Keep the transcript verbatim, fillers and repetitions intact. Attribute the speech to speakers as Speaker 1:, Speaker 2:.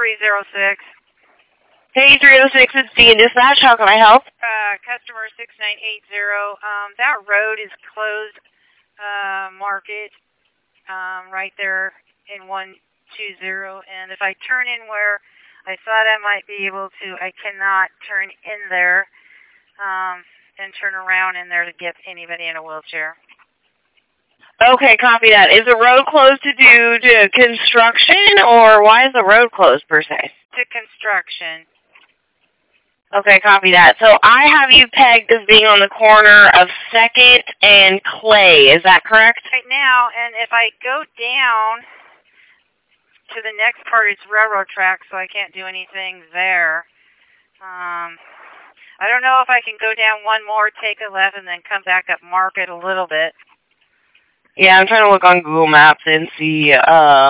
Speaker 1: three oh six.
Speaker 2: Hey, three oh six, it's Dean Dispatch. How can I help?
Speaker 1: Uh, customer six nine eight zero. Um, that road is closed, uh, market, um, right there in one two zero. And if I turn in where I thought I might be able to, I cannot turn in there, um, and turn around in there to get anybody in a wheelchair.
Speaker 2: Okay, copy that. Is the road closed to due to construction, or why is the road closed, per se?
Speaker 1: To construction.
Speaker 2: Okay, copy that. So I have you pegged as being on the corner of second and Clay. Is that correct?
Speaker 1: Right now, and if I go down to the next part, it's railroad tracks, so I can't do anything there. Um, I don't know if I can go down one more, take a left, and then come back up Market a little bit.
Speaker 2: Yeah, I'm trying to look on Google Maps and see uh,